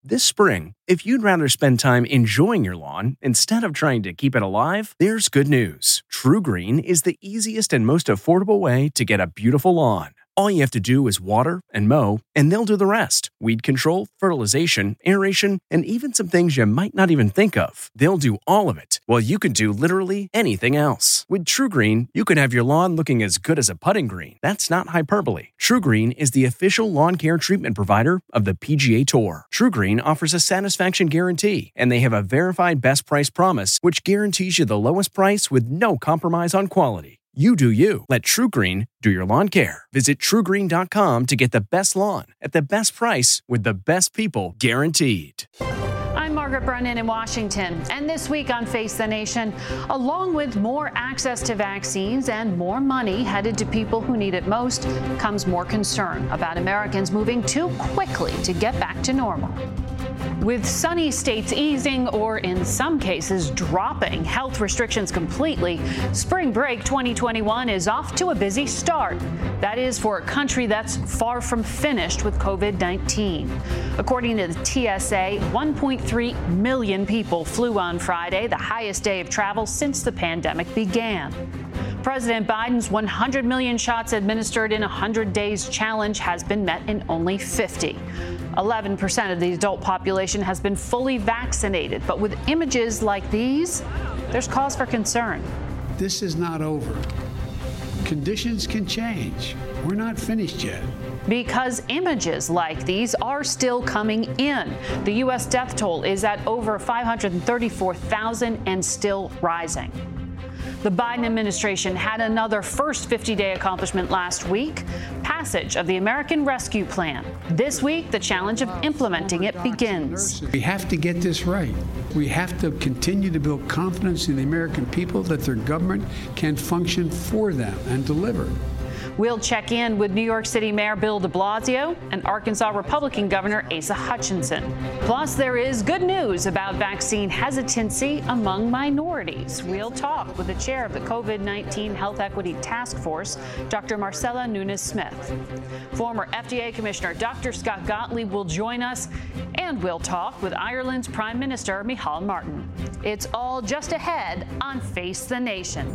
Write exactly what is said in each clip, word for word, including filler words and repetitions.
This spring, if you'd rather spend time enjoying your lawn instead of trying to keep it alive, there's good news. TruGreen is the easiest and most affordable way to get a beautiful lawn. All you have to do is water and mow, and they'll do the rest. Weed control, fertilization, aeration, and even some things you might not even think of. They'll do all of it, while you can do literally anything else. With TruGreen, you can have your lawn looking as good as a putting green. That's not hyperbole. TruGreen is the official lawn care treatment provider of the P G A Tour. TruGreen offers a satisfaction guarantee, and they have a verified best price promise, which guarantees you the lowest price with no compromise on quality. You do you. Let TruGreen do your lawn care. Visit True Green dot com to get the best lawn at the best price with the best people guaranteed. I'm Margaret Brennan in Washington, and this week on Face the Nation, along with more access to vaccines and more money headed to people who need it most, comes more concern about Americans moving too quickly to get back to normal. With sunny states easing or, in some cases, dropping health restrictions completely, spring break twenty twenty-one is off to a busy start. That is for a country that's far from finished with COVID nineteen. According to the T S A, one point three million people flew on Friday, the highest day of travel since the pandemic began. President Biden's one hundred million shots administered in one hundred days challenge has been met in only fifty. eleven percent of the adult population has been fully vaccinated, but with images like these, there's cause for concern. This is not over. Conditions can change. We're not finished yet. Because images like these are still coming in. The U S death toll is at over five hundred thirty-four thousand and still rising. The Biden administration had another first fifty-day accomplishment last week, passage of the American Rescue Plan. This week, the challenge of implementing it begins. We have to get this right. We have to continue to build confidence in the American people that their government can function for them and deliver. We'll check in with New York City Mayor Bill de Blasio and Arkansas Republican Governor Asa Hutchinson. Plus, there is good news about vaccine hesitancy among minorities. We'll talk with the chair of the COVID nineteen Health Equity Task Force, Doctor Marcella Nunes-Smith. Former F D A Commissioner Doctor Scott Gottlieb will join us, and we'll talk with Ireland's Prime Minister Micheál Martin. It's all just ahead on Face the Nation.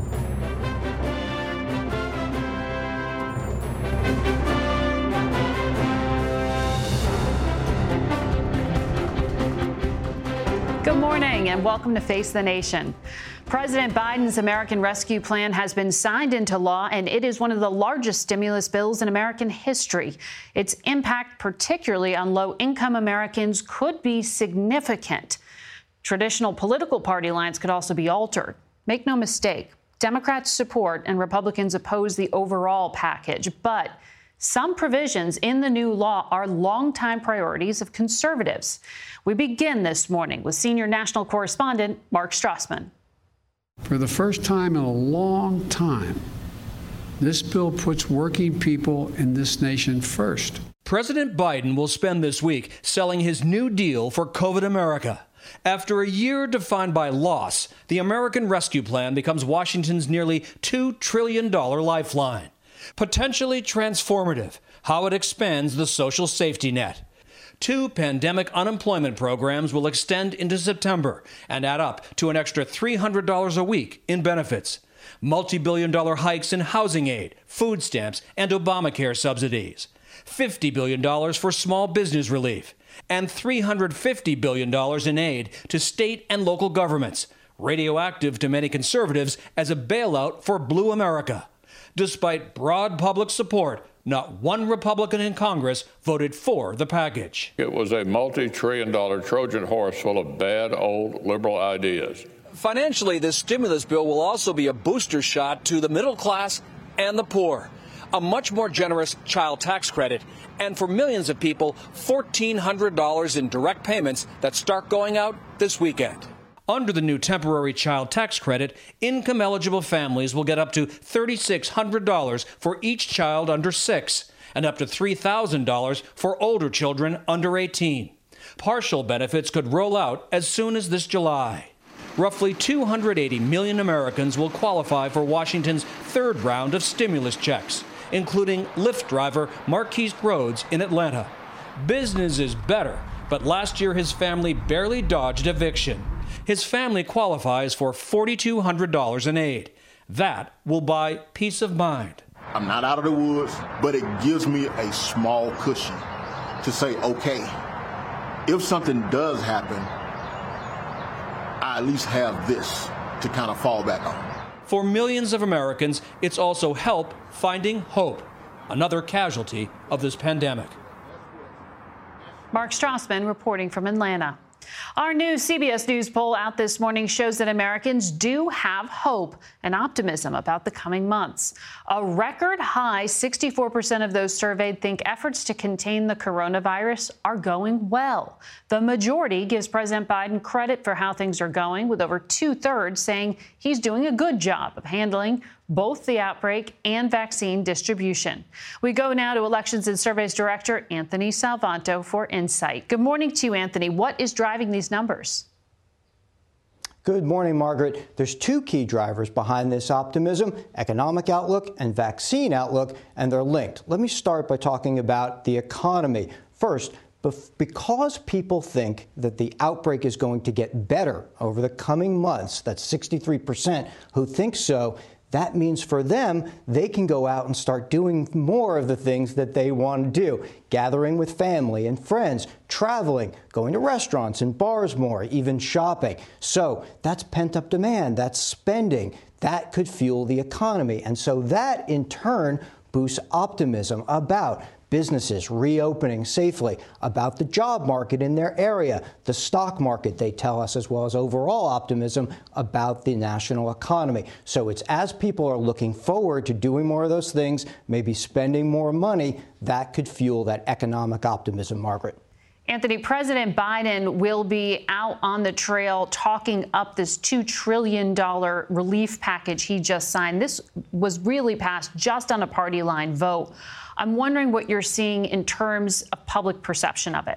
Good morning and welcome to Face the Nation. President Biden's American Rescue Plan has been signed into law, and it is one of the largest stimulus bills in American history. Its impact, particularly on low-income Americans, could be significant. Traditional political party lines could also be altered. Make no mistake, Democrats support and Republicans oppose the overall package, but some provisions in the new law are longtime priorities of conservatives. We begin this morning with senior national correspondent Mark Strassman. For the first time in a long time, this bill puts working people in this nation first. President Biden will spend this week selling his new deal for COVID America. After a year defined by loss, the American Rescue Plan becomes Washington's nearly two trillion dollars lifeline. Potentially transformative, how it expands the social safety net. Two pandemic unemployment programs will extend into September and add up to an extra three hundred dollars a week in benefits. Multi-billion dollar hikes in housing aid, food stamps, and Obamacare subsidies. fifty billion dollars for small business relief. And three hundred fifty billion dollars in aid to state and local governments, radioactive to many conservatives as a bailout for Blue America. Despite broad public support, not one Republican in Congress voted for the package. It was a multi-trillion dollar Trojan horse full of bad old liberal ideas. Financially, this stimulus bill will also be a booster shot to the middle class and the poor. A much more generous child tax credit, and for millions of people, fourteen hundred dollars in direct payments that start going out this weekend. Under the new temporary child tax credit, income-eligible families will get up to three thousand six hundred dollars for each child under six and up to three thousand dollars for older children under eighteen. Partial benefits could roll out as soon as this July. Roughly two hundred eighty million Americans will qualify for Washington's third round of stimulus checks, including Lyft driver Marquise Rhodes in Atlanta. Business is better, But last year, his family barely dodged eviction. His family qualifies for four thousand two hundred dollars in aid. That will buy peace of mind. I'm not out of the woods, but it gives me a small cushion to say, okay, if something does happen, I at least have this to kind of fall back on. For millions of Americans, it's also help finding hope, another casualty of this pandemic. Mark Strassman reporting from Atlanta. Our new C B S News poll out this morning shows that Americans do have hope and optimism about the coming months. A record high sixty-four percent of those surveyed think efforts to contain the coronavirus are going well. The majority gives President Biden credit for how things are going, with over two-thirds saying he's doing a good job of handling both the outbreak and vaccine distribution. We go now to Elections and Surveys Director Anthony Salvanto for insight. Good morning to you, Anthony. What is driving these numbers? Good morning, Margaret. There's two key drivers behind this optimism: economic outlook and vaccine outlook, and they're linked. Let me start by talking about the economy. First, because people think that the outbreak is going to get better over the coming months, that's sixty-three percent who think so. That means for them, they can go out and start doing more of the things that they want to do, gathering with family and friends, traveling, going to restaurants and bars more, even shopping. So that's pent-up demand, that's spending. That could fuel the economy. And so that, in turn, boosts optimism about businesses reopening safely, about the job market in their area, the stock market, they tell us, as well as overall optimism about the national economy. So it's as people are looking forward to doing more of those things, maybe spending more money, that could fuel that economic optimism, Margaret. Anthony, President Biden will be out on the trail talking up this two trillion dollars relief package he just signed. This was really passed just on a party line vote. I'm wondering what you're seeing in terms of public perception of it.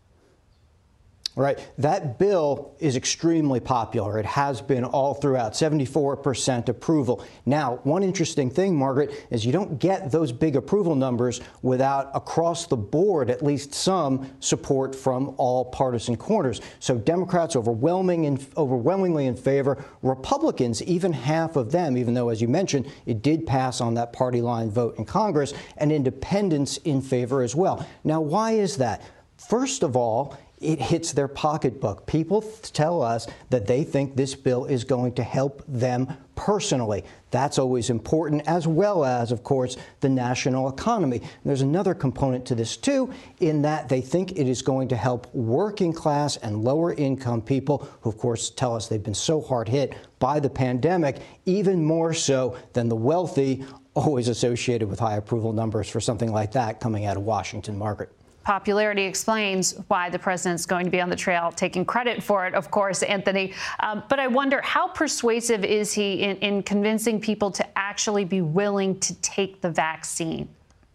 Right. That bill is extremely popular. It has been all throughout, seventy-four percent approval. Now, one interesting thing, Margaret, is you don't get those big approval numbers without, across the board, at least some support from all partisan corners. So Democrats overwhelming in, overwhelmingly in favor. Republicans, even half of them, even though, as you mentioned, it did pass on that party line vote in Congress, and independents in favor as well. Now, why is that? First of all, it hits their pocketbook. People tell us that they think this bill is going to help them personally. That's always important, as well as, of course, the national economy. And there's another component to this, too, in that they think it is going to help working class and lower income people, who, of course, tell us they've been so hard hit by the pandemic, even more so than the wealthy, always associated with high approval numbers for something like that coming out of Washington, Margaret. Popularity explains why the president's going to be on the trail, taking credit for it, of course, Anthony. Um, but I wonder, how persuasive is he in, in convincing people to actually be willing to take the vaccine?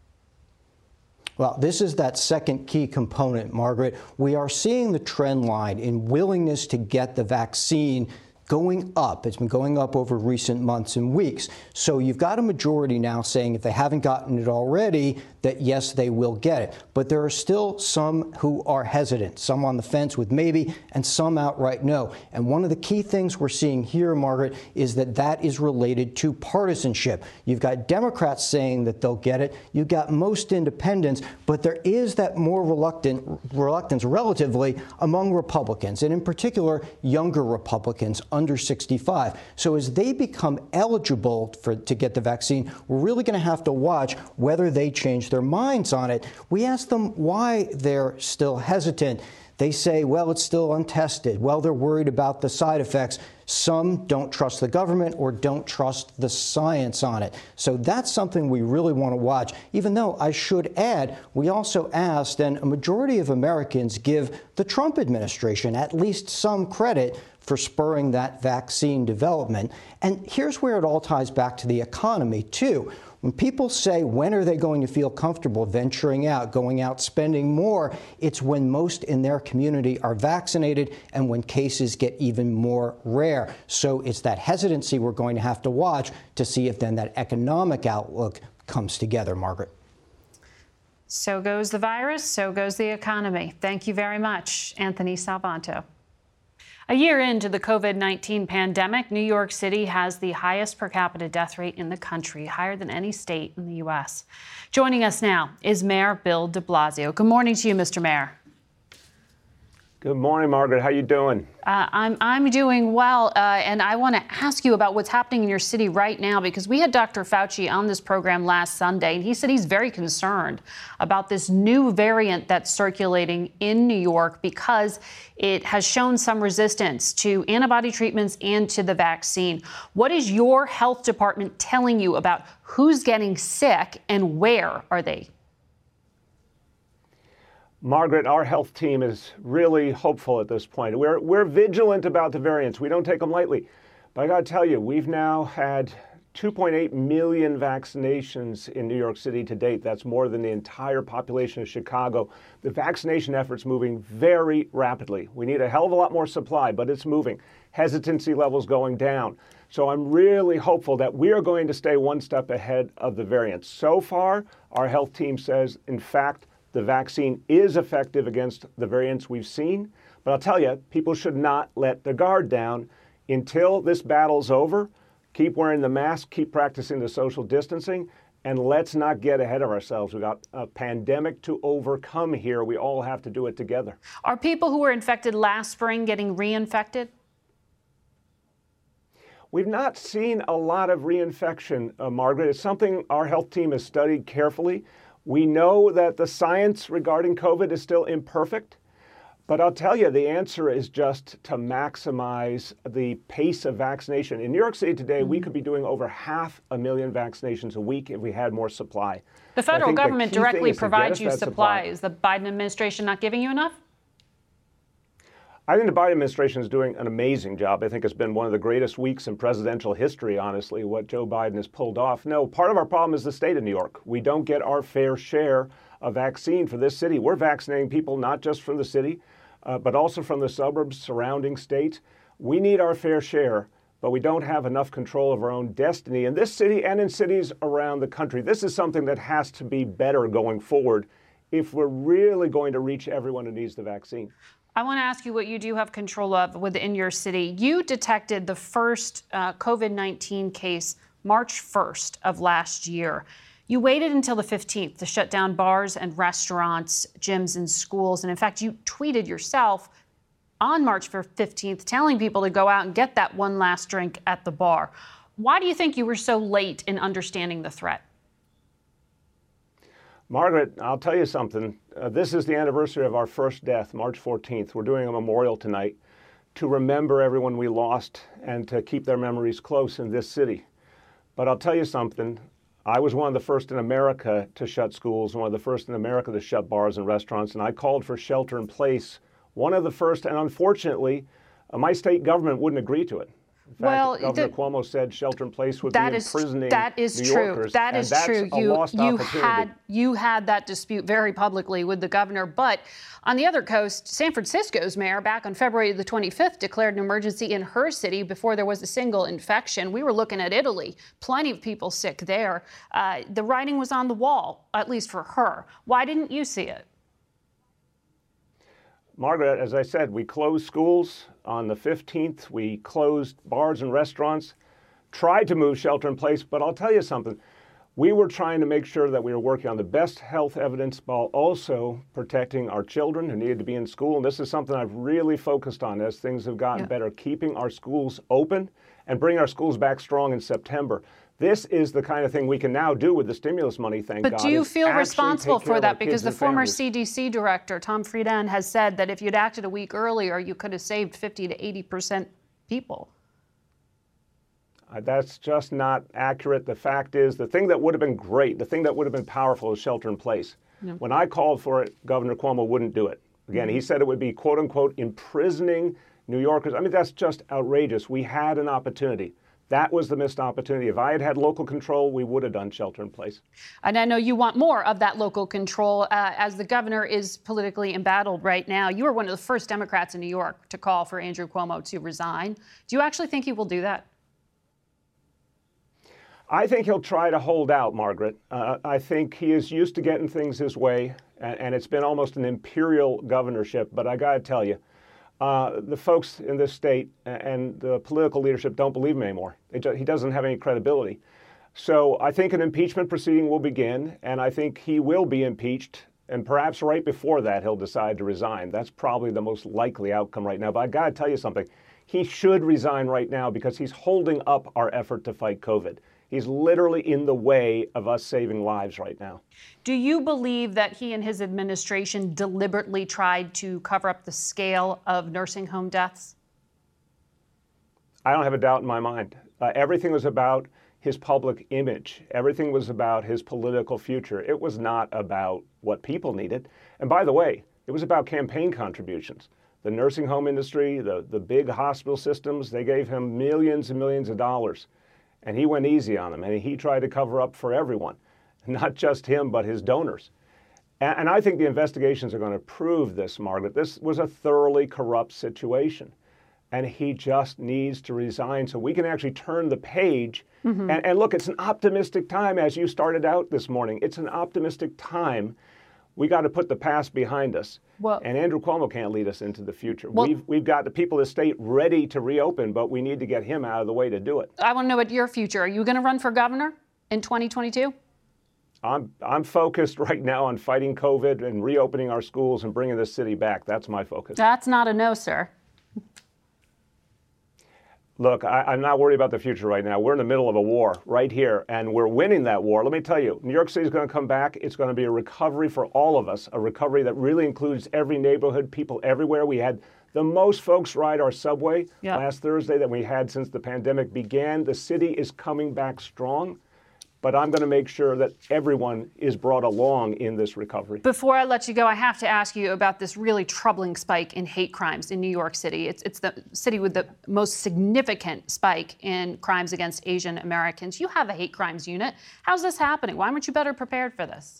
Well, this is that second key component, Margaret. We are seeing the trend line in willingness to get the vaccine going up. It's been going up over recent months and weeks. So you've got a majority now saying, if they haven't gotten it already, that yes, they will get it. But there are still some who are hesitant, some on the fence with maybe, and some outright no. And one of the key things we're seeing here, Margaret, is that that is related to partisanship. You've got Democrats saying that they'll get it. You've got most independents, but there is that more reluctant reluctance relatively among Republicans, and in particular, younger Republicans under sixty-five. So as they become eligible for to get the vaccine, we're really going to have to watch whether they change their minds on it. We ask them why they're still hesitant. They say, well, it's still untested. Well, they're worried about the side effects. Some don't trust the government or don't trust the science on it. So that's something we really want to watch, even though I should add, we also asked, and a majority of Americans give the Trump administration at least some credit for spurring that vaccine development. And here's where it all ties back to the economy, too. When people say, when are they going to feel comfortable venturing out, going out, spending more, it's when most in their community are vaccinated and when cases get even more rare. So it's that hesitancy we're going to have to watch to see if then that economic outlook comes together, Margaret. So goes the virus, so goes the economy. Thank you very much, Anthony Salvanto. A year into the COVID nineteen pandemic, New York City has the highest per capita death rate in the country, higher than any state in the U S. Joining us now is Mayor Bill de Blasio. Good morning to you, Mister Mayor. Good morning, Margaret. How you doing? Uh, I'm I'm doing well, uh, and I want to ask you about what's happening in your city right now, because we had Doctor Fauci on this program last Sunday, and he said he's very concerned about this new variant that's circulating in New York because it has shown some resistance to antibody treatments and to the vaccine. What is your health department telling you about who's getting sick and where are they? Margaret, our health team is really hopeful at this point. We're, we're vigilant about the variants. We don't take them lightly. But I got to tell you, we've now had two point eight million vaccinations in New York City to date. That's more than the entire population of Chicago. The vaccination effort's moving very rapidly. We need a hell of a lot more supply, but it's moving. Hesitancy levels going down. So I'm really hopeful that we are going to stay one step ahead of the variants. So far, our health team says, in fact, the vaccine is effective against the variants we've seen. But I'll tell you, people should not let their guard down until this battle's over. Keep wearing the mask, keep practicing the social distancing, and let's not get ahead of ourselves. We've got a pandemic to overcome here. We all have to do it together. Are people who were infected last spring getting reinfected? We've not seen a lot of reinfection, uh, Margaret. It's something our health team has studied carefully. We know that the science regarding COVID is still imperfect, but I'll tell you, the answer is just to maximize the pace of vaccination. In New York City today, mm-hmm. we could be doing over half a million vaccinations a week if we had more supply. The federal so government directly provides you supply. Is the Biden administration not giving you enough? I think the Biden administration is doing an amazing job. I think it's been one of the greatest weeks in presidential history, honestly, what Joe Biden has pulled off. No, part of our problem is the state of New York. We don't get our fair share of vaccine for this city. We're vaccinating people not just from the city, uh, but also from the suburbs, surrounding states. We need our fair share, but we don't have enough control of our own destiny in this city and in cities around the country. This is something that has to be better going forward if we're really going to reach everyone who needs the vaccine. I want to ask you what you do have control of within your city. You detected the first uh, COVID nineteen case March first of last year. You waited until the fifteenth to shut down bars and restaurants, gyms and schools. And in fact, you tweeted yourself on March fifteenth telling people to go out and get that one last drink at the bar. Why do you think you were so late in understanding the threat? Margaret, I'll tell you something. Uh, this is the anniversary of our first death, March fourteenth. We're doing a memorial tonight to remember everyone we lost and to keep their memories close in this city. But I'll tell you something. I was one of the first in America to shut schools, one of the first in America to shut bars and restaurants, and I called for shelter in place. One of the first, and unfortunately, uh, my state government wouldn't agree to it. In fact, well, Governor the, Cuomo said shelter in place would that be is, imprisoning that is New true. Yorkers. That is and true. That's you a lost you opportunity. had you had that dispute very publicly with the governor. But on the other coast, San Francisco's mayor back on February the twenty-fifth declared an emergency in her city before there was a single infection. We were looking at Italy, plenty of people sick there. Uh, the writing was on the wall, at least for her. Why didn't you see it? Margaret, as I said, we closed schools on the fifteenth. We closed bars and restaurants, tried to move shelter in place. But I'll tell you something. We were trying to make sure that we were working on the best health evidence while also protecting our children who needed to be in school. And this is something I've really focused on as things have gotten yeah. better, keeping our schools open and bringing our schools back strong in September. This is the kind of thing we can now do with the stimulus money, thank but God. But do you feel responsible for that? Because the former families. C D C director, Tom Frieden, has said that if you'd acted a week earlier, you could have saved fifty to eighty percent people. Uh, that's just not accurate. The fact is, the thing that would have been great, the thing that would have been powerful is shelter in place. Yeah. When I called for it, Governor Cuomo wouldn't do it. Again, mm-hmm. he said it would be, quote unquote, imprisoning New Yorkers. I mean, that's just outrageous. We had an opportunity. That was the missed opportunity. If I had had local control, we would have done shelter in place. And I know you want more of that local control uh, as the governor is politically embattled right now. You were one of the first Democrats in New York to call for Andrew Cuomo to resign. Do you actually think he will do that? I think he'll try to hold out, Margaret. Uh, I think he is used to getting things his way, and, and it's been almost an imperial governorship. But I got to tell you, uh, the folks in this state and the political leadership don't believe him anymore. It, he doesn't have any credibility. So I think an impeachment proceeding will begin, and I think he will be impeached. And perhaps right before that, he'll decide to resign. That's probably the most likely outcome right now. But I got to tell you something. He should resign right now because he's holding up our effort to fight COVID. He's literally in the way of us saving lives right now. Do you believe that he and his administration deliberately tried to cover up the scale of nursing home deaths? I don't have a doubt in my mind. Uh, everything was about his public image. Everything was about his political future. It was not about what people needed. And by the way, it was about campaign contributions. The nursing home industry, the, the big hospital systems, they gave him millions and millions of dollars. And he went easy on them, and he tried to cover up for everyone, not just him, but his donors. And, and I think the investigations are going to prove this, Margaret. This was a thoroughly corrupt situation, and he just needs to resign so we can actually turn the page. Mm-hmm. And, and look, it's an optimistic time, as you started out this morning. It's an optimistic time. We got to put the past behind us. Well, and Andrew Cuomo can't lead us into the future. Well, we've we've got the people of the state ready to reopen, but we need to get him out of the way to do it. I want to know about your future. Are you going to run for governor in twenty twenty-two? I'm I'm focused right now on fighting COVID and reopening our schools and bringing this city back. That's my focus. That's not a no, sir. Look, I, I'm not worried about the future right now. We're in the middle of a war right here, and we're winning that war. Let me tell you, New York City is going to come back. It's going to be a recovery for all of us, a recovery that really includes every neighborhood, people everywhere. We had the most folks ride our subway yep. last Thursday that we had since the pandemic began. The city is coming back strong. But I'm going to make sure that everyone is brought along in this recovery. Before I let you go, I have to ask you about this really troubling spike in hate crimes in New York City. It's, it's the city with the most significant spike in crimes against Asian Americans. You have a hate crimes unit. How's this happening? Why weren't you better prepared for this?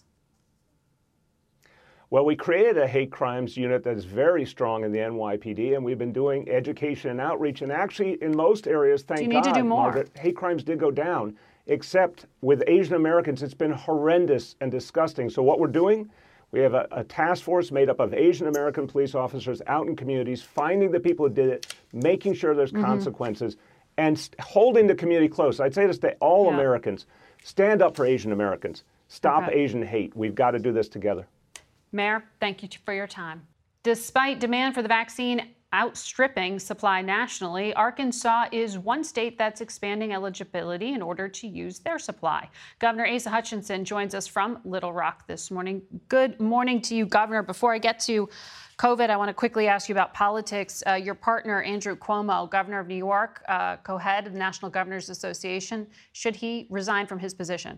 Well, we created a hate crimes unit that is very strong in the N Y P D, and we've been doing education and outreach. And actually, in most areas, thank God, do you need God, to do more? Margaret, hate crimes did go down. Except with Asian Americans, it's been horrendous and disgusting. So what we're doing, we have a, a task force made up of Asian American police officers out in communities, finding the people who did it, making sure there's mm-hmm. consequences, and st- holding the community close. I'd say this to all yeah. Americans, stand up for Asian Americans. Stop okay. Asian hate. We've got to do this together. Mayor, thank you for your time. Despite demand for the vaccine outstripping supply nationally, Arkansas is one state that's expanding eligibility in order to use their supply. Governor Asa Hutchinson joins us from Little Rock this morning. Good morning to you, Governor. Before I get to COVID, I want to quickly ask you about politics. Uh, your partner, Andrew Cuomo, governor of New York, uh, co-head of the National Governors Association, should he resign from his position?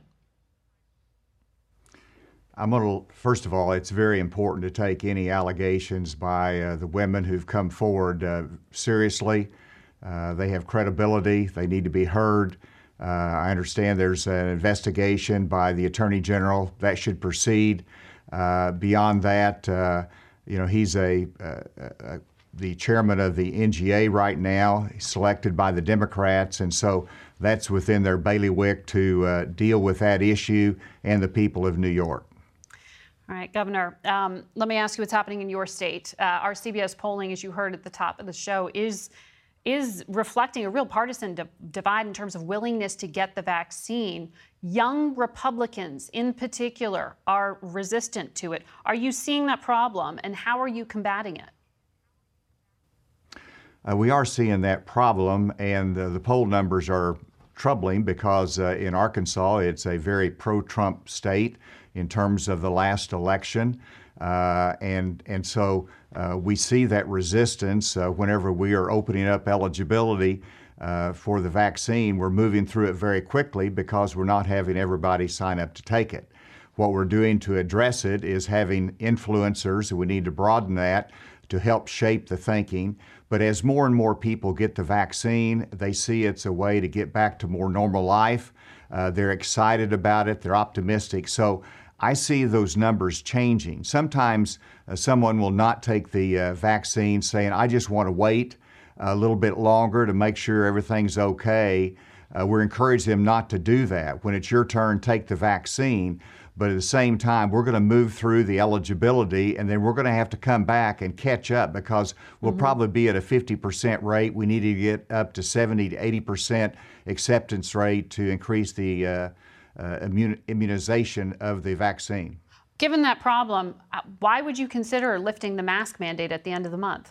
I'm going to, first of all, it's very important to take any allegations by uh, the women who've come forward uh, seriously. Uh, they have credibility. They need to be heard. Uh, I understand there's an investigation by the Attorney General that should proceed. Uh, beyond that, uh, you know, he's a, a, a the chairman of the N G A right now, selected by the Democrats, and so that's within their bailiwick to uh, deal with that issue and the people of New York. All right, Governor, um, let me ask you what's happening in your state. Uh, our C B S polling, as you heard at the top of the show, is is reflecting a real partisan di- divide in terms of willingness to get the vaccine. Young Republicans, in particular, are resistant to it. Are you seeing that problem, and how are you combating it? Uh, we are seeing that problem, and uh, the poll numbers are troubling because uh, in Arkansas, it's a very pro-Trump state in terms of the last election. Uh, and and so uh, we see that resistance uh, whenever we are opening up eligibility uh, for the vaccine. We're moving through it very quickly because we're not having everybody sign up to take it. What we're doing to address it is having influencers, and we need to broaden that to help shape the thinking. But as more and more people get the vaccine, they see it's a way to get back to more normal life. Uh, they're excited about it. They're optimistic. So I see those numbers changing. Sometimes uh, someone will not take the uh, vaccine saying, I just want to wait a little bit longer to make sure everything's okay. uh, we're encouraging them not to do that. When it's your turn, take the vaccine. But at the same time, we're going to move through the eligibility, and then we're going to have to come back and catch up because we'll mm-hmm. probably be at a fifty percent rate. We need to get up to seventy to eighty percent acceptance rate to increase the uh, uh, immun- immunization of the vaccine. Given that problem, why would you consider lifting the mask mandate at the end of the month?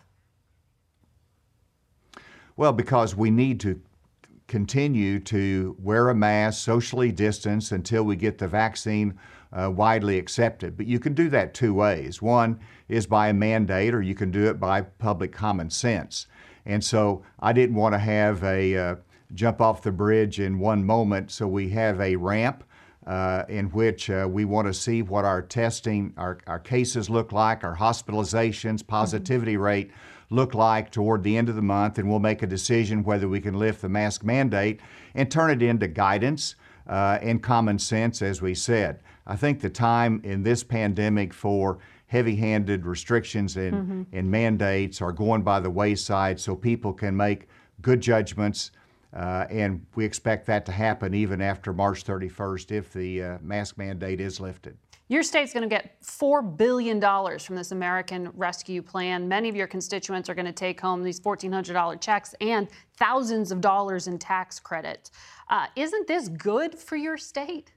Well, because we need to continue to wear a mask, socially distance until we get the vaccine uh, widely accepted. But you can do that two ways. One is by a mandate, or you can do it by public common sense. And so I didn't want to have a uh, jump off the bridge in one moment, so we have a ramp uh, in which uh, we want to see what our testing, our, our cases look like, our hospitalizations, positivity mm-hmm. rate look like toward the end of the month, and we'll make a decision whether we can lift the mask mandate and turn it into guidance uh, and common sense, as we said. I think the time in this pandemic for heavy-handed restrictions and, mm-hmm. and mandates are going by the wayside so people can make good judgments, uh, and we expect that to happen even after March thirty-first if the uh, mask mandate is lifted. Your state's going to get four billion dollars from this American Rescue Plan. Many of your constituents are going to take home these fourteen hundred dollars checks and thousands of dollars in tax credit. Uh, isn't this good for your state?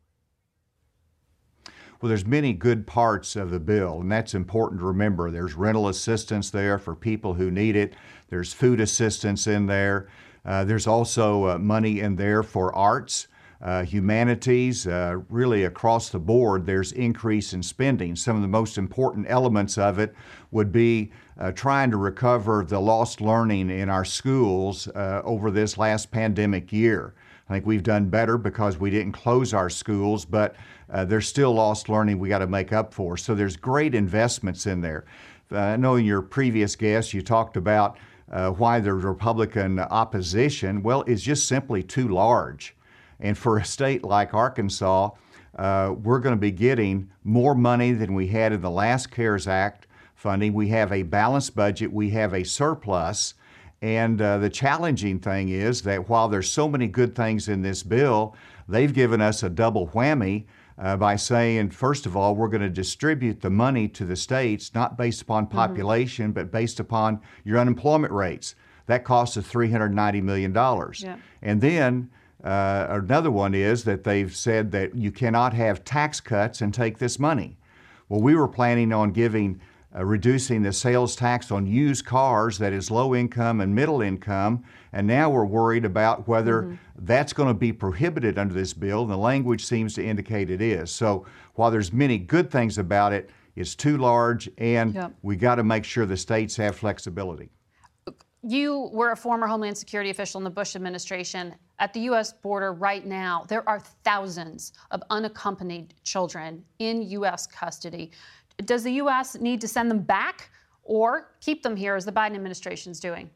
Well, there's many good parts of the bill, and that's important to remember. There's rental assistance there for people who need it. There's food assistance in there. Uh, there's also uh, money in there for arts. Uh, humanities, uh, really across the board, there's increase in spending. Some of the most important elements of it would be uh, trying to recover the lost learning in our schools uh, over this last pandemic year. I think we've done better because we didn't close our schools, but uh, there's still lost learning we got to make up for. So there's great investments in there. Uh, I know in your previous guest you talked about uh, why the Republican opposition. Well, it's just simply too large. And for a state like Arkansas, uh, we're going to be getting more money than we had in the last CARES Act funding. We have a balanced budget. We have a surplus. And uh, the challenging thing is that while there's so many good things in this bill, they've given us a double whammy uh, by saying, first of all, we're going to distribute the money to the states, not based upon population, mm-hmm. but based upon your unemployment rates. That costs us three hundred ninety million dollars. Yeah. And then Uh, another one is that they've said that you cannot have tax cuts and take this money. Well, we were planning on giving, uh, reducing the sales tax on used cars that is low income and middle income, and now we're worried about whether mm-hmm. that's going to be prohibited under this bill, and the language seems to indicate it is. So while there's many good things about it, it's too large, and yep. we got to make sure the states have flexibility. You were a former Homeland Security official in the Bush administration. At the U S border right now, there are thousands of unaccompanied children in U S custody. Does the U S need to send them back or keep them here as the Biden administration is doing?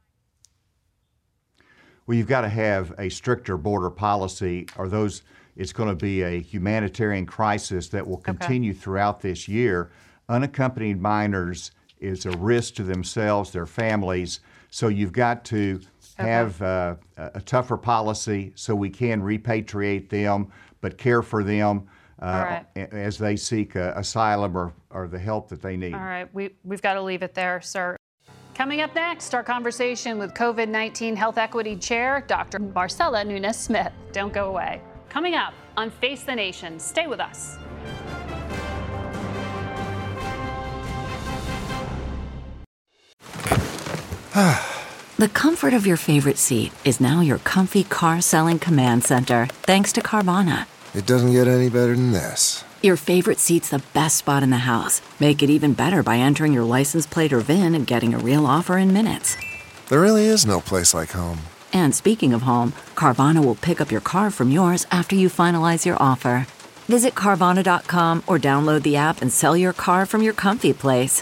Well, you've got to have a stricter border policy, or those it's going to be a humanitarian crisis that will continue okay. throughout this year. Unaccompanied minors is a risk to themselves, their families. So you've got to have okay. uh, a tougher policy so we can repatriate them, but care for them uh, right. as they seek uh, asylum or, or the help that they need. All right, we, we've got to leave it there, sir. Coming up next, our conversation with COVID nineteen Health Equity Chair, Doctor Marcela Nunez-Smith. Don't go away. Coming up on Face the Nation. Stay with us. The comfort of your favorite seat is now your comfy car selling command center, thanks to Carvana. It doesn't get any better than this. Your favorite seat's the best spot in the house. Make it even better by entering your license plate or V I N and getting a real offer in minutes. There really is no place like home. And speaking of home, Carvana will pick up your car from yours after you finalize your offer. Visit Carvana dot com or download the app and sell your car from your comfy place.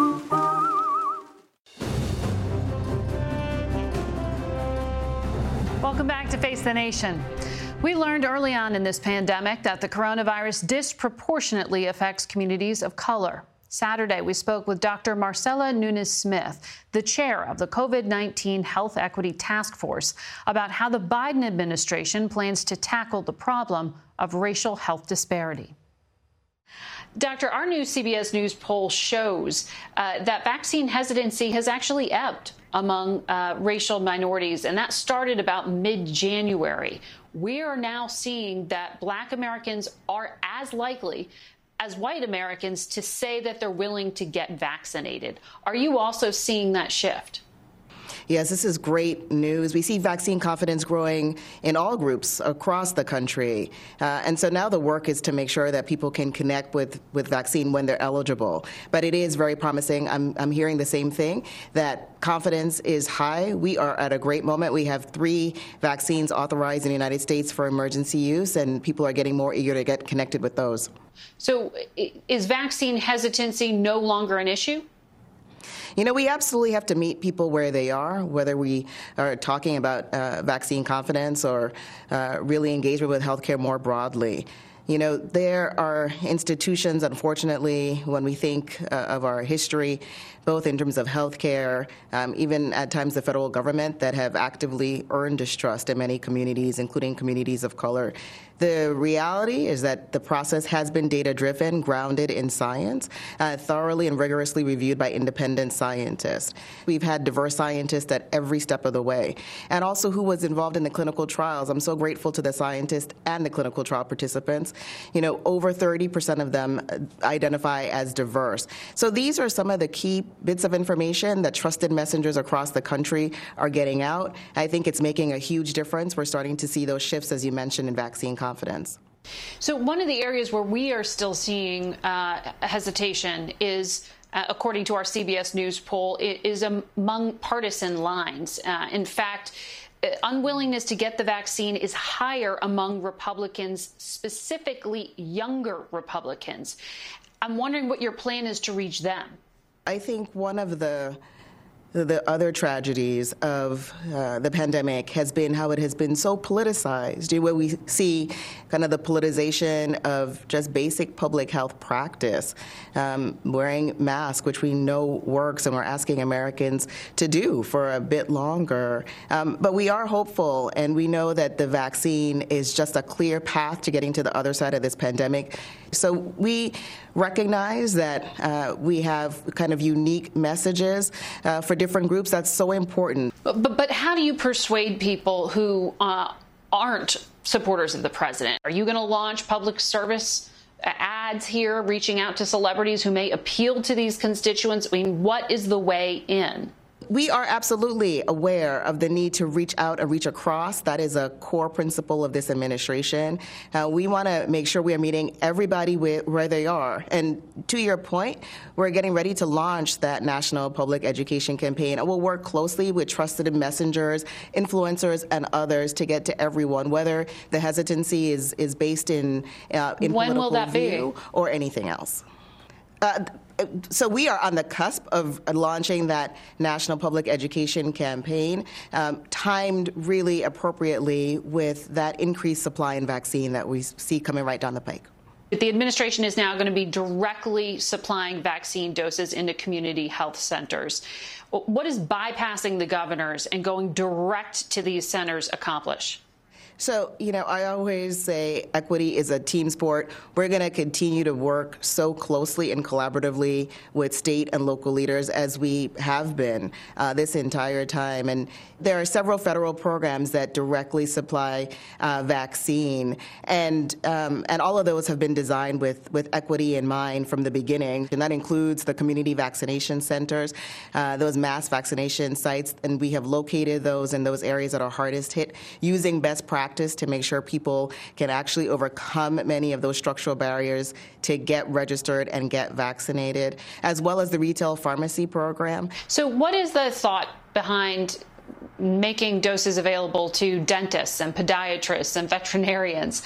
Welcome back to Face the Nation. We learned early on in this pandemic that the coronavirus disproportionately affects communities of color. Saturday, we spoke with Doctor Marcela Nunes-Smith, the chair of the COVID nineteen Health Equity Task Force, about how the Biden administration plans to tackle the problem of racial health disparity. Doctor, our new C B S News poll shows uh, that vaccine hesitancy has actually ebbed among uh, racial minorities, and that started about mid-January. We are now seeing that Black Americans are as likely as white Americans to say that they're willing to get vaccinated. Are you also seeing that shift? Yes, this is great news. We see vaccine confidence growing in all groups across the country. Uh, and so now the work is to make sure that people can connect with, with vaccine when they're eligible. But it is very promising. I'm, I'm hearing the same thing, that confidence is high. We are at a great moment. We have three vaccines authorized in the United States for emergency use, and people are getting more eager to get connected with those. So is vaccine hesitancy no longer an issue? You know, we absolutely have to meet people where they are, whether we are talking about uh, vaccine confidence or uh, really engagement with healthcare more broadly. You know, there are institutions, unfortunately, when we think uh, of our history, both in terms of healthcare, um, even at times the federal government, that have actively earned distrust in many communities, including communities of color. The reality is that the process has been data-driven, grounded in science, uh, thoroughly and rigorously reviewed by independent scientists. We've had diverse scientists at every step of the way, and also who was involved in the clinical trials. I'm so grateful to the scientists and the clinical trial participants. You know, over thirty percent of them identify as diverse. So these are some of the key bits of information that trusted messengers across the country are getting out. I think it's making a huge difference. We're starting to see those shifts, as you mentioned, in vaccine confidence. confidence. So one of the areas where we are still seeing uh, hesitation is, uh, according to our C B S News poll, is among partisan lines. Uh, in fact, unwillingness to get the vaccine is higher among Republicans, specifically younger Republicans. I'm wondering what your plan is to reach them. I think one of the The other tragedies of uh, the pandemic has been how it has been so politicized, where we see kind of the politicization of just basic public health practice, um, wearing masks, which we know works, and we're asking Americans to do for a bit longer. Um, but we are hopeful, and we know that the vaccine is just a clear path to getting to the other side of this pandemic. So we recognize that uh, we have kind of unique messages uh, for different groups. That's so important. But, but, but how do you persuade people who uh, aren't supporters of the president? Are you going to launch public service ads here, reaching out to celebrities who may appeal to these constituents? I mean, what is the way in? We are absolutely aware of the need to reach out and reach across. That is a core principle of this administration. Uh, we want to make sure we are meeting everybody where, where they are. And to your point, we're getting ready to launch that national public education campaign. We'll work closely with trusted messengers, influencers, and others to get to everyone, whether the hesitancy is, is based in, uh, in when political will that view be? Or anything else. Uh, So we are on the cusp of launching that national public education campaign, um, timed really appropriately with that increased supply in vaccine that we see coming right down the pike. The administration is now going to be directly supplying vaccine doses into community health centers. What does bypassing the governors and going direct to these centers accomplish? So, you know, I always say equity is a team sport. We're going to continue to work so closely and collaboratively with state and local leaders as we have been uh, this entire time. And there are several federal programs that directly supply uh, vaccine. And um, and all of those have been designed with, with equity in mind from the beginning. And that includes the community vaccination centers, uh, those mass vaccination sites. And we have located those in those areas that are hardest hit using best practices to make sure people can actually overcome many of those structural barriers to get registered and get vaccinated, as well as the retail pharmacy program. So what is the thought behind making doses available to dentists and podiatrists and veterinarians,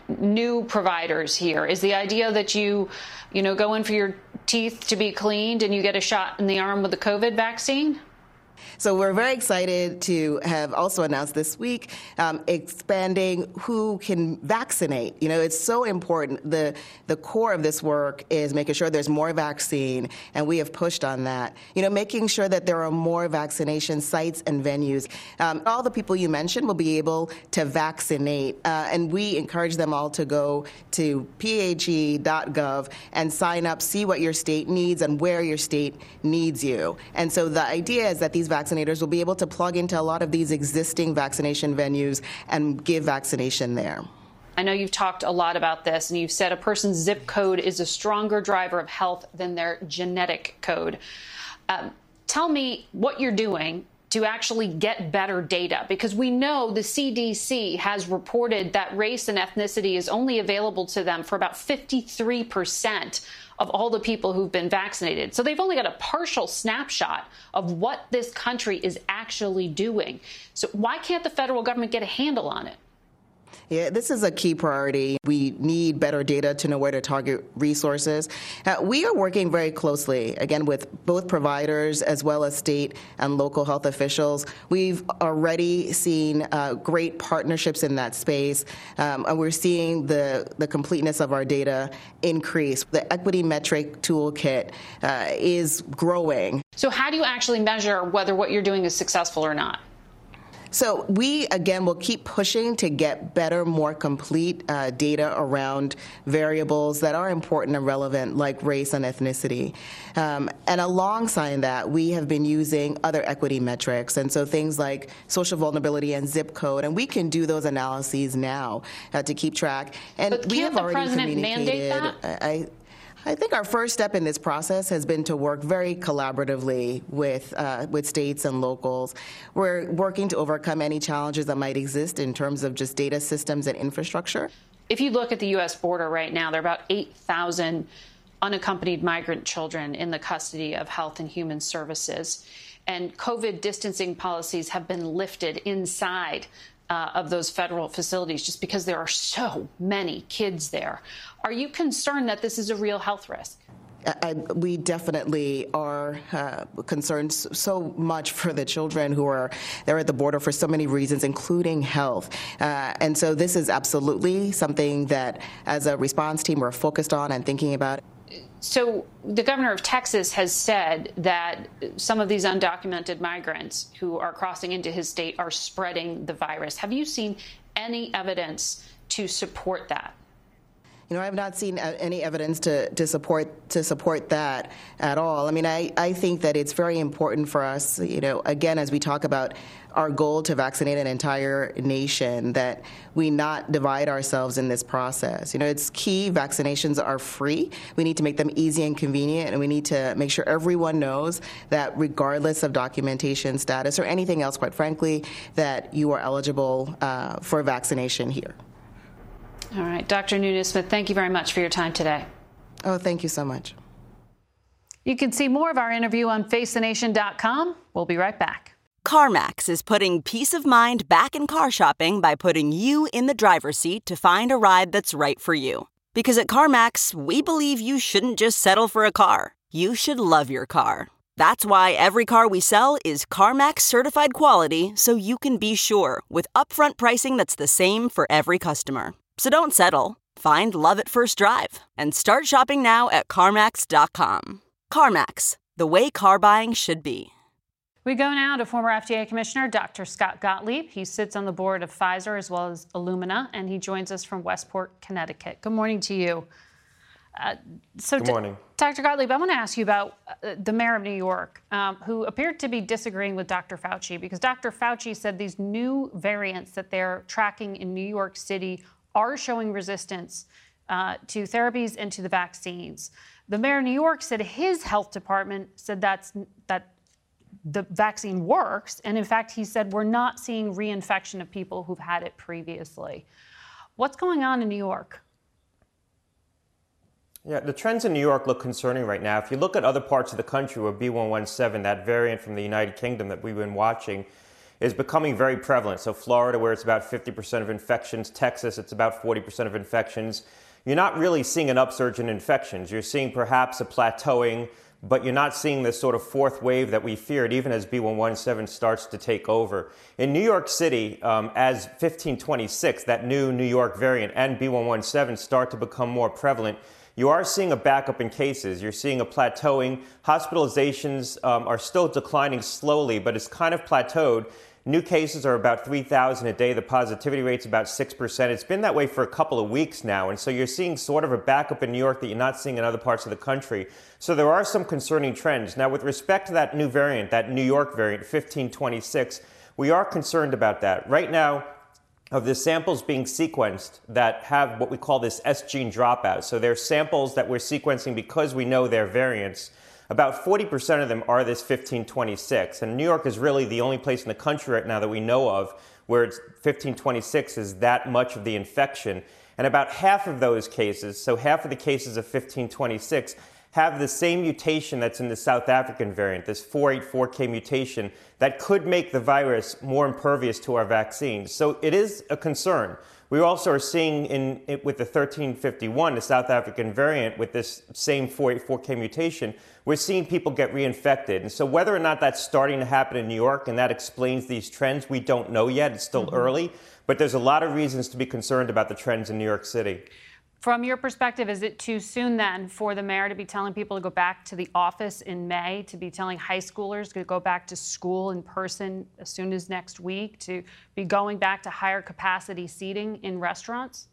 new providers here? Is the idea that you, you know, go in for your teeth to be cleaned and you get a shot in the arm with the COVID vaccine? So we're very excited to have also announced this week um, expanding who can vaccinate. You know, it's so important. The the core of this work is making sure there's more vaccine, and we have pushed on that. You know, making sure that there are more vaccination sites and venues. Um, all the people you mentioned will be able to vaccinate, uh, and we encourage them all to go to p h e dot gov and sign up, see what your state needs and where your state needs you. And so the idea is that these vaccinators will be able to plug into a lot of these existing vaccination venues and give vaccination there. I know you've talked a lot about this, and you've said a person's zip code is a stronger driver of health than their genetic code. Um, tell me what you're doing to actually get better data, because we know the C D C has reported that race and ethnicity is only available to them for about fifty-three percent of all the people who've been vaccinated. So they've only got a partial snapshot of what this country is actually doing. So why can't the federal government get a handle on it? Yeah, this is a key priority. We need better data to know where to target resources. Uh, we are working very closely, again, with both providers as well as state and local health officials. We've already seen uh, great partnerships in that space, um, and we're seeing the, the completeness of our data increase. The Equity Metric Toolkit uh, is growing. So how do you actually measure whether what you're doing is successful or not? So we, again, will keep pushing to get better, more complete uh, data around variables that are important and relevant, like race and ethnicity. Um, and alongside that, we have been using other equity metrics, and so things like social vulnerability and zip code, and we can do those analyses now uh, to keep track. And but we can't have the already president communicated. mandate that? I, I think our first step in this process has been to work very collaboratively with uh, with states and locals. We're working to overcome any challenges that might exist in terms of just data systems and infrastructure. If you look at the U S border right now, there are about eight thousand unaccompanied migrant children in the custody of Health and Human Services. And COVID distancing policies have been lifted inside Uh, of those federal facilities just because there are so many kids there. Are you concerned that this is a real health risk? I, we definitely are uh, concerned so much for the children who are there at the border for so many reasons, including health. Uh, and so this is absolutely something that, as a response team, we're focused on and thinking about. So the governor of Texas has said that some of these undocumented migrants who are crossing into his state are spreading the virus. Have you seen any evidence to support that? You know, I have not seen any evidence to, to support to support that at all. I mean, I, I think that it's very important for us, you know, again, as we talk about our goal to vaccinate an entire nation, that we not divide ourselves in this process. You know, it's key. Vaccinations are free. We need to make them easy and convenient, and we need to make sure everyone knows that regardless of documentation status or anything else, quite frankly, that you are eligible uh, for vaccination here. All right. Doctor Nunez-Smith, thank you very much for your time today. Oh, thank you so much. You can see more of our interview on face the nation dot com. We'll be right back. CarMax is putting peace of mind back in car shopping by putting you in the driver's seat to find a ride that's right for you. Because at CarMax, we believe you shouldn't just settle for a car. You should love your car. That's why every car we sell is CarMax certified quality, so you can be sure with upfront pricing that's the same for every customer. So don't settle. Find love at first drive and start shopping now at CarMax dot com. CarMax, the way car buying should be. We go now to former F D A Commissioner Doctor Scott Gottlieb. He sits on the board of Pfizer as well as Illumina, and he joins us from Westport, Connecticut. Good morning to you. Uh, so Good morning. Doctor Gottlieb, I want to ask you about uh, the mayor of New York, um, who appeared to be disagreeing with Doctor Fauci, because Doctor Fauci said these new variants that they're tracking in New York City are showing resistance uh, to therapies and to the vaccines. The mayor of New York said his health department said that's that the vaccine works, and in fact, he said we're not seeing reinfection of people who've had it previously. What's going on in New York? Yeah, the trends in New York look concerning right now. If you look at other parts of the country where B one one seven, that variant from the United Kingdom that we've been watching, is becoming very prevalent. So Florida, where it's about fifty percent of infections, Texas, it's about forty percent of infections. You're not really seeing an upsurge in infections. You're seeing perhaps a plateauing, but you're not seeing this sort of fourth wave that we feared, even as B one one seven starts to take over. In New York City, um, as fifteen twenty-six, that new New York variant, and B one one seven start to become more prevalent, you are seeing a backup in cases. You're seeing a plateauing. Hospitalizations um, are still declining slowly, but it's kind of plateaued. New cases are about three thousand a day. The positivity rate's about six percent. It's been that way for a couple of weeks now. And so you're seeing sort of a backup in New York that you're not seeing in other parts of the country. So there are some concerning trends. Now, with respect to that new variant, that New York variant, fifteen twenty-six, we are concerned about that. Right now, of the samples being sequenced that have what we call this S gene dropout. So they're samples that we're sequencing because we know they're variants. About forty percent of them are this fifteen twenty-six. And New York is really the only place in the country right now that we know of where it's fifteen twenty-six is that much of the infection. And about half of those cases, so half of the cases of fifteen twenty-six, have the same mutation that's in the South African variant, this four eighty-four K mutation that could make the virus more impervious to our vaccines. So it is a concern. We also are seeing in it with the thirteen fifty-one, the South African variant, with this same four eighty-four K mutation, we're seeing people get reinfected. And so whether or not that's starting to happen in New York and that explains these trends, we don't know yet. It's still mm-hmm. early, but there's a lot of reasons to be concerned about the trends in New York City. From your perspective, is it too soon then for the mayor to be telling people to go back to the office in May, to be telling high schoolers to go back to school in person as soon as next week, to be going back to higher capacity seating in restaurants?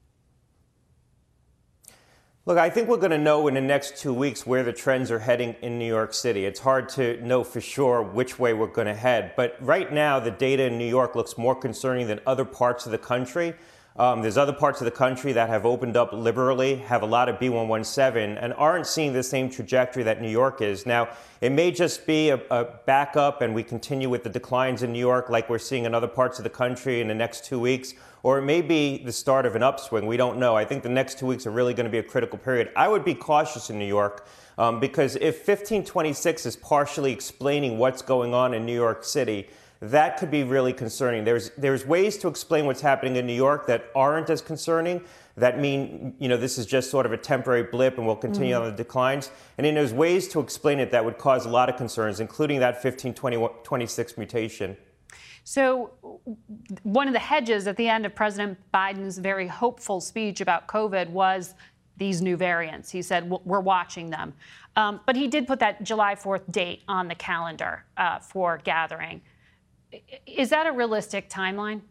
Look, I think we're going to know in the next two weeks where the trends are heading in New York City. It's hard to know for sure which way we're going to head. But right now, the data in New York looks more concerning than other parts of the country. Um, there's other parts of the country that have opened up liberally, have a lot of B one one seven, and aren't seeing the same trajectory that New York is. Now, it may just be a, a backup and we continue with the declines in New York like we're seeing in other parts of the country in the next two weeks, or it may be the start of an upswing. We don't know. I think the next two weeks are really going to be a critical period. I would be cautious in New York um, because if fifteen twenty-six is partially explaining what's going on in New York City, that could be really concerning. There's there's ways to explain what's happening in New York that aren't as concerning, that mean, you know, this is just sort of a temporary blip and will continue mm-hmm. on the declines. And then there's ways to explain it that would cause a lot of concerns, including that fifteen twenty-six mutation. So one of the hedges at the end of President Biden's very hopeful speech about COVID was these new variants. He said, we're watching them. Um, but he did put that July fourth date on the calendar uh, for gathering. Is that a realistic timeline?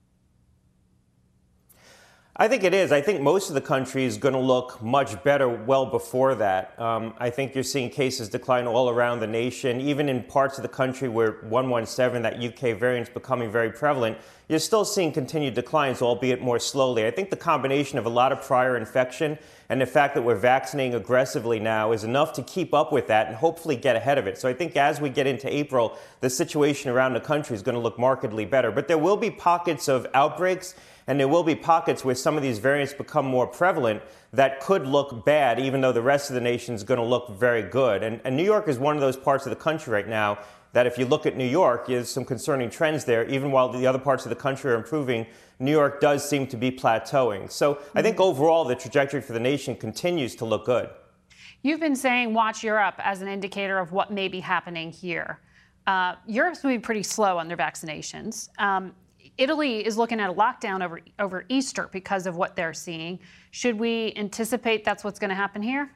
I think it is. I think most of the country is going to look much better well before that. Um, I think you're seeing cases decline all around the nation, even in parts of the country where one one seven, that U K variant, is becoming very prevalent. You're still seeing continued declines, albeit more slowly. I think the combination of a lot of prior infection and the fact that we're vaccinating aggressively now is enough to keep up with that and hopefully get ahead of it. So I think as we get into April, the situation around the country is going to look markedly better. But there will be pockets of outbreaks, and there will be pockets where some of these variants become more prevalent that could look bad, even though the rest of the nation is going to look very good. And, and New York is one of those parts of the country right now that if you look at New York, there's some concerning trends there. Even while the other parts of the country are improving, New York does seem to be plateauing. So I think overall the trajectory for the nation continues to look good. You've been saying watch Europe as an indicator of what may be happening here. Uh, Europe's moving pretty slow on their vaccinations. Um, Italy is looking at a lockdown over, over Easter because of what they're seeing. Should we anticipate that's what's going to happen here?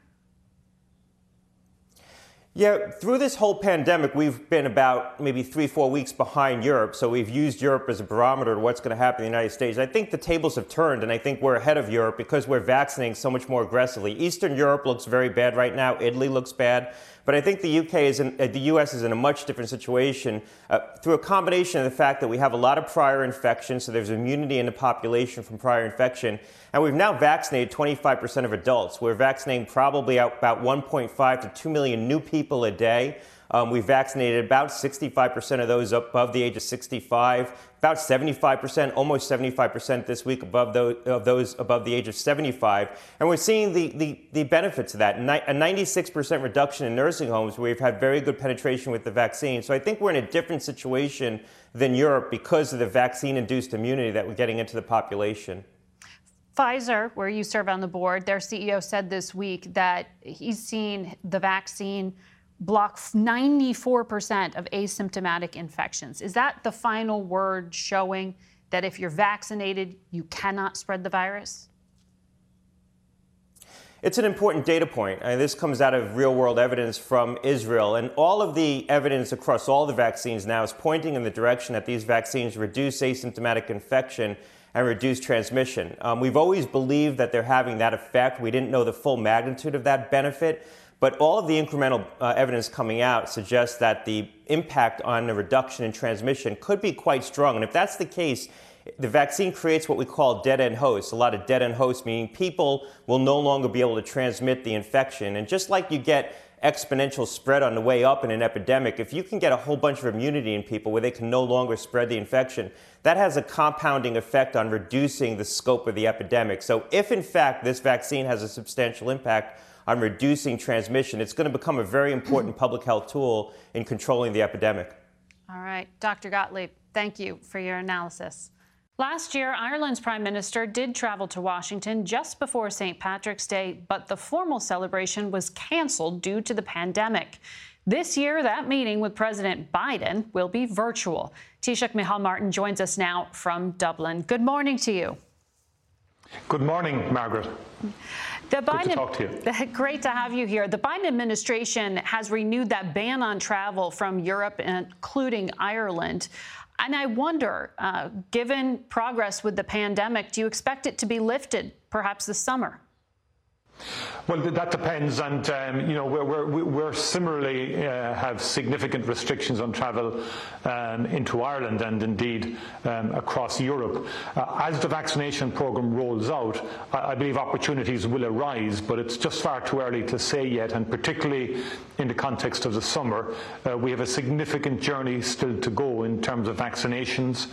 Yeah, through this whole pandemic, we've been about maybe three, four weeks behind Europe. So we've used Europe as a barometer to what's going to happen in the United States. I think the tables have turned, and I think we're ahead of Europe because we're vaccinating so much more aggressively. Eastern Europe looks very bad right now. Italy looks bad. But I think the U K is in, uh, the U S is in a much different situation uh, through a combination of the fact that we have a lot of prior infection, so there's immunity in the population from prior infection, and we've now vaccinated twenty-five percent of adults. We're vaccinating probably about one point five to two million new people a day. Um, we've vaccinated about sixty-five percent of those above the age of sixty-five, about seventy-five percent, almost seventy-five percent this week above those, of those above the age of seventy-five. And we're seeing the, the, the benefits of that. A ninety-six percent reduction in nursing homes where we've had very good penetration with the vaccine. So I think we're in a different situation than Europe because of the vaccine-induced immunity that we're getting into the population. Pfizer, where you serve on the board, their C E O said this week that he's seen the vaccine block ninety-four percent of asymptomatic infections. Is that the final word showing that if you're vaccinated, you cannot spread the virus? It's an important data point. And this comes out of real-world evidence from Israel. And all of the evidence across all the vaccines now is pointing in the direction that these vaccines reduce asymptomatic infection and reduce transmission. Um, we've always believed that they're having that effect. We didn't know the full magnitude of that benefit. But all of the incremental uh, evidence coming out suggests that the impact on the reduction in transmission could be quite strong. And if that's the case, the vaccine creates what we call dead-end hosts, a lot of dead-end hosts, meaning people will no longer be able to transmit the infection. And just like you get exponential spread on the way up in an epidemic, if you can get a whole bunch of immunity in people where they can no longer spread the infection, that has a compounding effect on reducing the scope of the epidemic. So if, in fact, this vaccine has a substantial impact on reducing transmission, it's going to become a very important public health tool in controlling the epidemic. All right. Doctor Gottlieb, thank you for your analysis. Last year, Ireland's Prime Minister did travel to Washington just before Saint Patrick's Day, but the formal celebration was canceled due to the pandemic. This year, that meeting with President Biden will be virtual. Taoiseach Micheál Martin joins us now from Dublin. Good morning to you. Good morning, Margaret. The Biden, Good to talk to you. Great to have you here. The Biden administration has renewed that ban on travel from Europe, including Ireland. And I wonder, uh, given progress with the pandemic, do you expect it to be lifted perhaps this summer? Well, that depends, and um, you know we're, we're, we're similarly uh, have significant restrictions on travel um, into Ireland and indeed um, across Europe. Uh, as the vaccination programme rolls out, I, I believe opportunities will arise, but it's just far too early to say yet. And particularly in the context of the summer, uh, we have a significant journey still to go in terms of vaccinations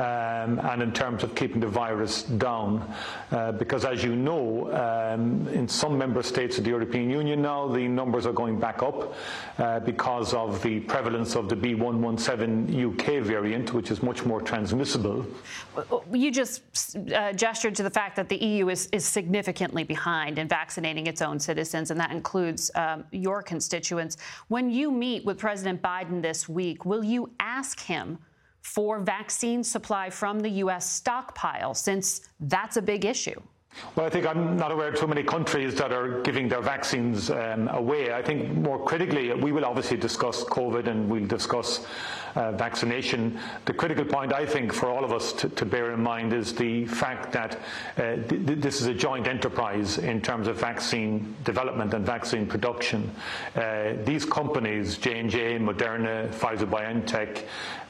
um, and in terms of keeping the virus down, uh, because as you know, um, in some member states of the European Union now, the numbers are going back up uh, because of the prevalence of the B one one seven U K variant, which is much more transmissible. You just uh, gestured to the fact that the E U is, is significantly behind in vaccinating its own citizens, and that includes um, your constituents. When you meet with President Biden this week, will you ask him for vaccine supply from the U S stockpile, since that's a big issue? Well, I think I'm not aware of too many countries that are giving their vaccines um, away. I think more critically, we will obviously discuss COVID and we'll discuss uh, vaccination. The critical point, I think, for all of us to, to bear in mind is the fact that uh, th this is a joint enterprise in terms of vaccine development and vaccine production. Uh, these companies, J and J, Moderna, Pfizer-BioNTech,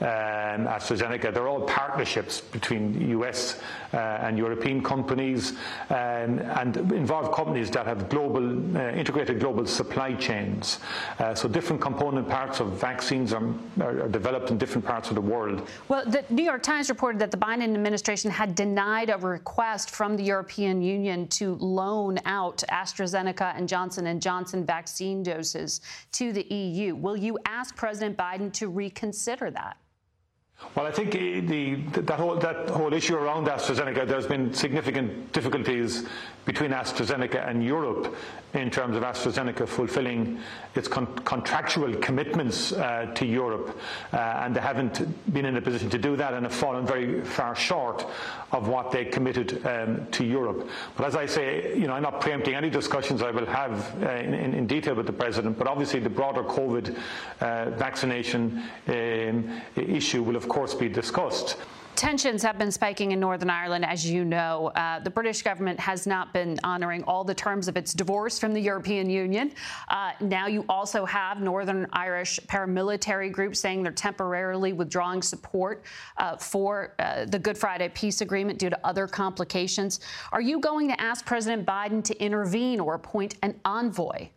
um, AstraZeneca, they're all partnerships between U S uh, and European companies. Um, and involve companies that have global, uh, integrated global supply chains. Uh, so different component parts of vaccines are, are, are developed in different parts of the world. Well, the New York Times reported that the Biden administration had denied a request from the European Union to loan out AstraZeneca and Johnson and Johnson vaccine doses to the E U. Will you ask President Biden to reconsider that? Well, I think the, the, that, whole, that whole issue around AstraZeneca, there's been significant difficulties between AstraZeneca and Europe in terms of AstraZeneca fulfilling its con contractual commitments uh, to Europe, uh, and they haven't been in a position to do that and have fallen very far short of what they committed um, to Europe. But as I say, you know, I'm not preempting any discussions I will have uh, in, in detail with the President, but obviously the broader COVID uh, vaccination um, issue will of course be discussed. Tensions have been spiking in Northern Ireland, as you know. Uh, the British government has not been honoring all the terms of its divorce from the European Union. Uh, now you also have Northern Irish paramilitary groups saying they're temporarily withdrawing support uh, for uh, the Good Friday Peace Agreement due to other complications. Are you going to ask President Biden to intervene or appoint an envoy?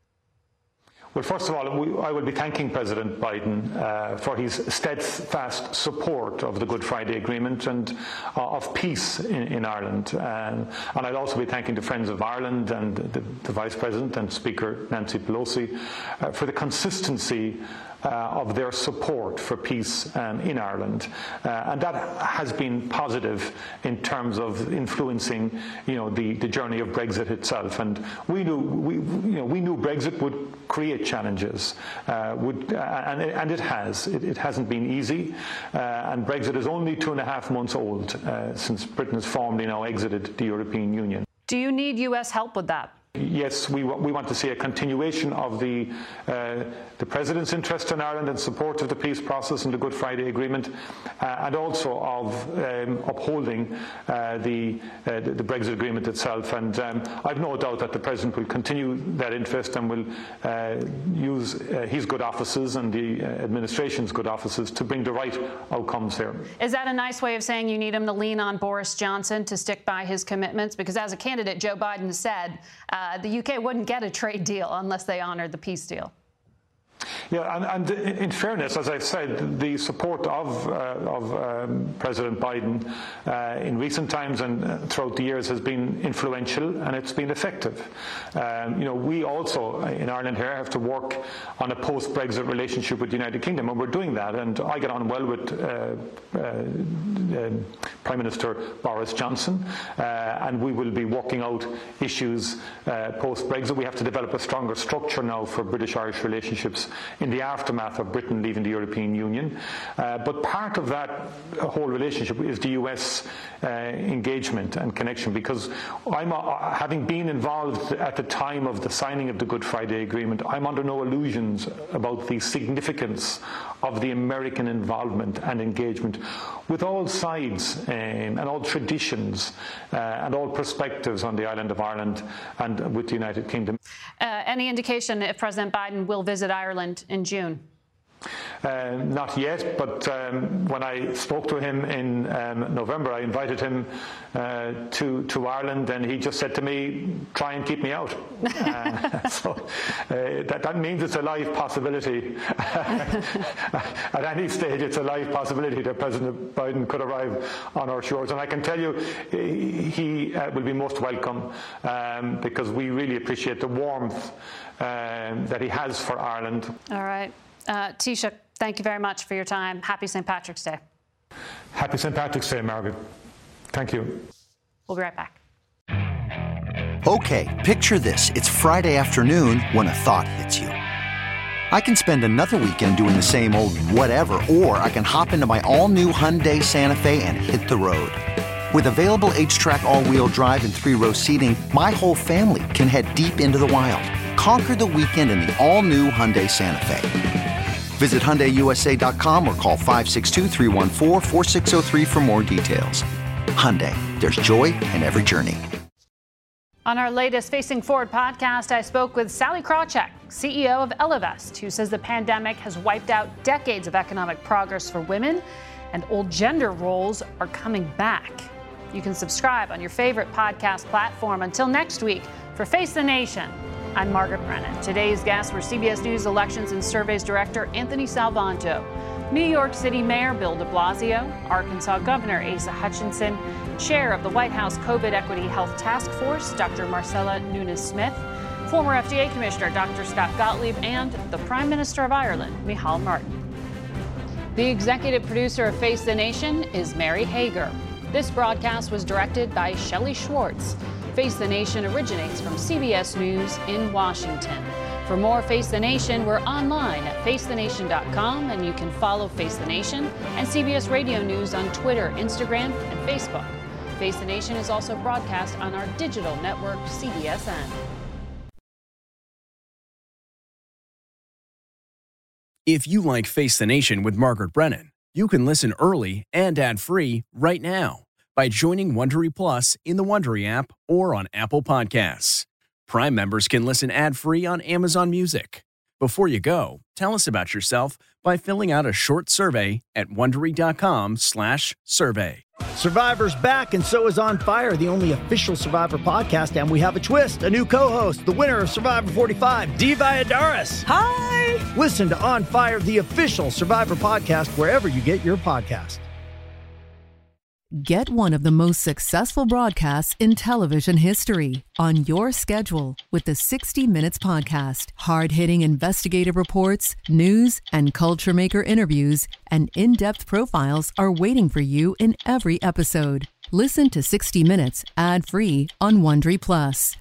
Well, first of all, we, I will be thanking President Biden uh, for his steadfast support of the Good Friday Agreement and uh, of peace in, in Ireland. Um, and I'll also be thanking the Friends of Ireland and the, the Vice President and Speaker Nancy Pelosi uh, for the consistency uh, of their support for peace um, in Ireland, uh, and that has been positive in terms of influencing, you know, the, the journey of Brexit itself. And we knew we you know we knew Brexit would create challenges, uh, would uh, and it, and it has. It, it hasn't been easy, uh, and Brexit is only two and a half months old uh, since Britain has formally now exited the European Union. Do you need U S help with that? Yes, we, we want to see a continuation of the, uh, the President's interest in Ireland and support of the peace process and the Good Friday Agreement, uh, and also of um, upholding uh, the, uh, the, the Brexit Agreement itself. And um, I've no doubt that the President will continue that interest and will uh, use uh, his good offices and the uh, administration's good offices to bring the right outcomes here. Is that a nice way of saying you need him to lean on Boris Johnson to stick by his commitments? Because as a candidate, Joe Biden said uh, Uh, the U K wouldn't get a trade deal unless they honored the peace deal. Yeah, and, and in fairness, as I've said, the support of, uh, of um, President Biden uh, in recent times and uh, throughout the years has been influential, and it's been effective. Um, you know, we also in Ireland here have to work on a post-Brexit relationship with the United Kingdom, and we're doing that. And I get on well with uh, uh, uh, Prime Minister Boris Johnson, uh, and we will be working out issues uh, post-Brexit. We have to develop a stronger structure now for British-Irish relationships in the aftermath of Britain leaving the European Union. Uh, but part of that whole relationship is the U S uh, engagement and connection, because I'm, uh, having been involved at the time of the signing of the Good Friday Agreement, I'm under no illusions about the significance of the American involvement and engagement with all sides um, and all traditions uh, and all perspectives on the island of Ireland and with the United Kingdom. Uh, any indication if President Biden will visit Ireland in June? Uh, not yet, but um, when I spoke to him in um, November, I invited him uh, to to Ireland, and he just said to me, "Try and keep me out." uh, so uh, that that means it's a live possibility. At any stage, it's a live possibility that President Biden could arrive on our shores, and I can tell you, he uh, will be most welcome um, because we really appreciate the warmth um, that he has for Ireland. All right. Uh, Taoiseach, thank you very much for your time. Happy Saint Patrick's Day. Happy Saint Patrick's Day, Margaret. Thank you. We'll be right back. Okay, picture this. It's Friday afternoon when a thought hits you. I can spend another weekend doing the same old whatever, or I can hop into my all-new Hyundai Santa Fe and hit the road. With available H-Track all-wheel drive and three-row seating, my whole family can head deep into the wild. Conquer the weekend in the all-new Hyundai Santa Fe. Visit Hyundai U S A dot com or call five six two, three one four, four six zero three for more details. Hyundai, there's joy in every journey. On our latest Facing Forward podcast, I spoke with Sally Krawcheck, C E O of Ellevest, who says the pandemic has wiped out decades of economic progress for women, and old gender roles are coming back. You can subscribe on your favorite podcast platform. Until next week, for Face the Nation, I'm Margaret Brennan. Today's guests were C B S News Elections and Surveys Director Anthony Salvanto, New York City Mayor Bill de Blasio, Arkansas Governor Asa Hutchinson, Chair of the White House COVID Equity Health Task Force, Doctor Marcella Nunes-Smith, former F D A Commissioner Doctor Scott Gottlieb, and the Prime Minister of Ireland, Micheál Martin. The executive producer of Face the Nation is Mary Hager. This broadcast was directed by Shelley Schwartz. Face the Nation originates from C B S News in Washington. For more Face the Nation, we're online at face the nation dot com, and you can follow Face the Nation and C B S Radio News on Twitter, Instagram, and Facebook. Face the Nation is also broadcast on our digital network, C B S N. If you like Face the Nation with Margaret Brennan, you can listen early and ad-free right now by joining Wondery Plus in the Wondery app or on Apple Podcasts. Prime members can listen ad-free on Amazon Music. Before you go, tell us about yourself by filling out a short survey at wondery dot com slash survey. Survivor's back, and so is On Fire, the only official Survivor podcast, and we have a twist, a new co-host, the winner of Survivor forty-five, Dee Valladares. Hi! Listen to On Fire, the official Survivor podcast, wherever you get your podcast. Get one of the most successful broadcasts in television history on your schedule with the sixty minutes Podcast. Hard-hitting investigative reports, news, and culture maker interviews, and in-depth profiles are waiting for you in every episode. Listen to sixty minutes ad-free on Wondery Plus